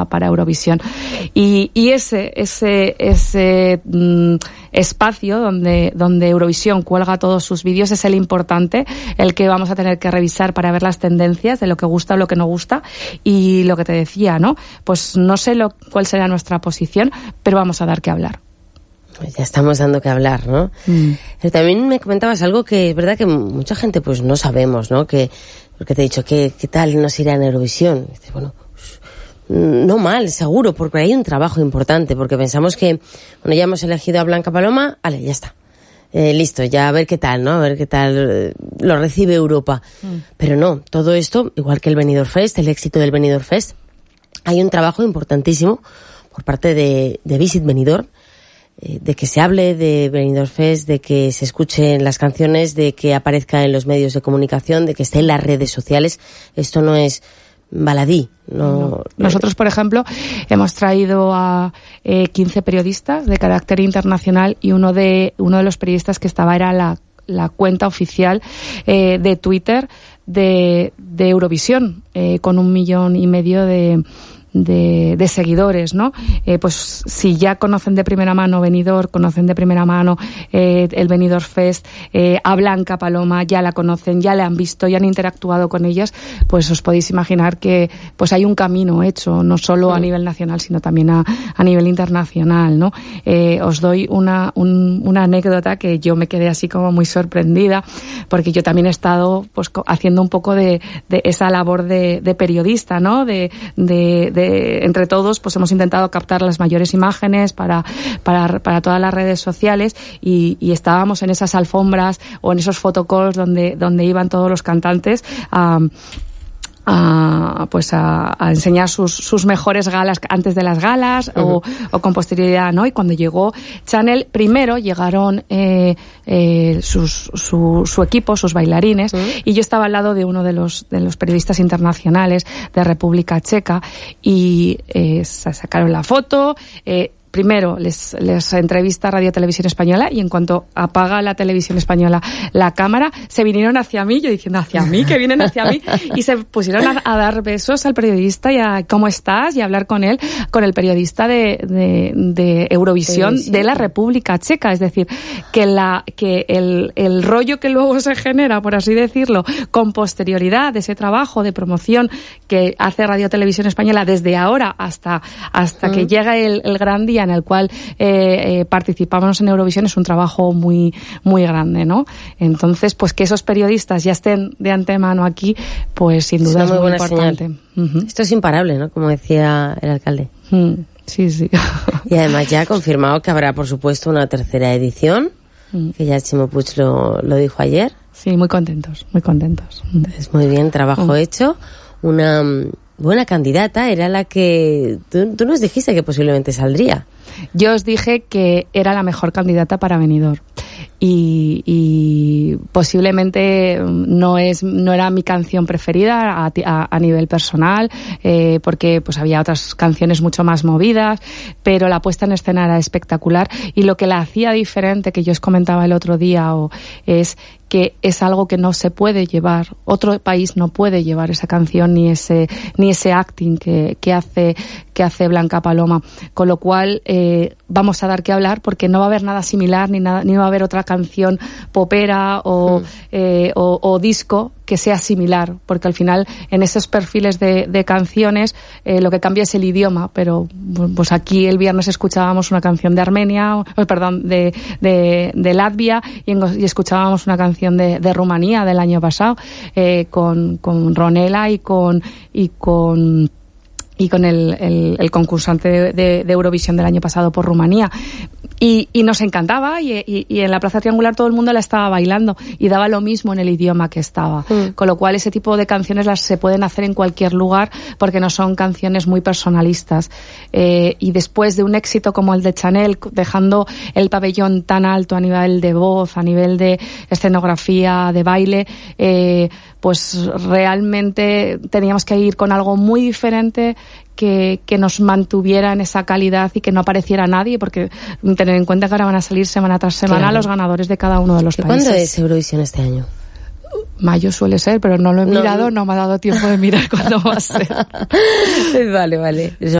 para Eurovisión. Y ese espacio donde Eurovisión cuelga todos sus vídeos es el importante, el que vamos a tener que revisar para ver las tendencias de lo que gusta o lo que no gusta. Y lo que te decía, ¿no? Pues no sé cuál será nuestra posición, pero vamos a dar que hablar. Ya estamos dando que hablar, ¿no? Pero también me comentabas algo que es verdad que mucha gente pues no sabemos, ¿no? Porque te he dicho, ¿qué tal nos irá en Eurovisión? Y dices, bueno, no mal, seguro, porque hay un trabajo importante, porque pensamos que, bueno, ya hemos elegido a Blanca Paloma, vale, ya está. Listo, ya a ver qué tal, ¿no? A ver qué tal lo recibe Europa. Pero no, todo esto, igual que el Benidorm Fest, el éxito del Benidorm Fest, hay un trabajo importantísimo por parte de Visit Benidorm, de que se hable de Benidorm Fest, de que se escuchen las canciones, de que aparezca en los medios de comunicación, de que esté en las redes sociales. Esto no es baladí. No. Nosotros, por ejemplo, hemos traído a 15 periodistas de carácter internacional y uno de los periodistas que estaba era la cuenta oficial de Twitter de Eurovisión, con 1,5 millones de seguidores, ¿no? Pues si ya conocen de primera mano Benidorm, conocen de primera mano el Benidorm Fest, a Blanca Paloma ya la conocen, ya la han visto, ya han interactuado con ellas, pues os podéis imaginar que pues hay un camino hecho, no solo a nivel nacional, sino también a nivel internacional, ¿no? Os doy una anécdota que yo me quedé así como muy sorprendida, porque yo también he estado pues haciendo un poco de esa labor de periodista, ¿no? Entre todos pues hemos intentado captar las mayores imágenes para todas las redes sociales y estábamos en esas alfombras o en esos photocalls donde iban todos los cantantes a enseñar sus mejores galas antes de las galas o con posterioridad, ¿no? Y cuando llegó Chanel, primero llegaron su equipo, sus bailarines, y yo estaba al lado de uno de los periodistas internacionales de República Checa y se sacaron la foto. Primero les entrevista Radio Televisión Española y en cuanto apaga la Televisión Española la cámara, se vinieron hacia mí, yo diciendo hacia mí, que vienen hacia mí, y se pusieron a dar besos al periodista y a ¿cómo estás? Y a hablar con él, con el periodista de Eurovisión de la República Checa. Es decir, que el rollo que luego se genera, por así decirlo, con posterioridad de ese trabajo de promoción que hace Radio Televisión Española desde ahora hasta que llega el gran día en el cual participamos en Eurovisión, es un trabajo muy, muy grande, ¿no? Entonces, pues que esos periodistas ya estén de antemano aquí, pues sin duda es muy importante. Esto es imparable, ¿no? Como decía el alcalde. Sí, sí. Y además ya ha confirmado que habrá, por supuesto, una tercera edición, que ya Chimo Puig lo dijo ayer. Sí, muy contentos, muy contentos. Entonces, muy bien, trabajo hecho. Una buena candidata era la que tú nos dijiste que posiblemente saldría. Yo os dije que era la mejor candidata para Benidorm y posiblemente no era mi canción preferida a nivel personal, porque pues había otras canciones mucho más movidas, pero la puesta en escena era espectacular y lo que la hacía diferente, que yo os comentaba el otro día, es que es algo que no se puede llevar, otro país no puede llevar esa canción ni ese acting que hace Blanca Paloma, con lo cual vamos a dar que hablar porque no va a haber nada similar ni va a haber otra canción popera o disco que sea similar, porque al final en esos perfiles de canciones lo que cambia es el idioma, pero pues aquí el viernes escuchábamos una canción de Armenia, de Latvia y escuchábamos una canción de Rumanía del año pasado con Ronela y con el concursante de Eurovisión del año pasado por Rumanía. Y nos encantaba y en la Plaza Triangular todo el mundo la estaba bailando y daba lo mismo en el idioma que estaba. Con lo cual ese tipo de canciones las se pueden hacer en cualquier lugar porque no son canciones muy personalistas. Y después de un éxito como el de Chanel, dejando el pabellón tan alto a nivel de voz, a nivel de escenografía, de baile, pues realmente teníamos que ir con algo muy diferente que nos mantuviera en esa calidad y que no apareciera nadie, porque tener en cuenta que ahora van a salir semana tras semana los ganadores de cada uno de los países. ¿Cuándo es Eurovisión este año? Mayo suele ser, pero no lo he mirado, no me ha dado tiempo de mirar cuándo va a ser. Vale.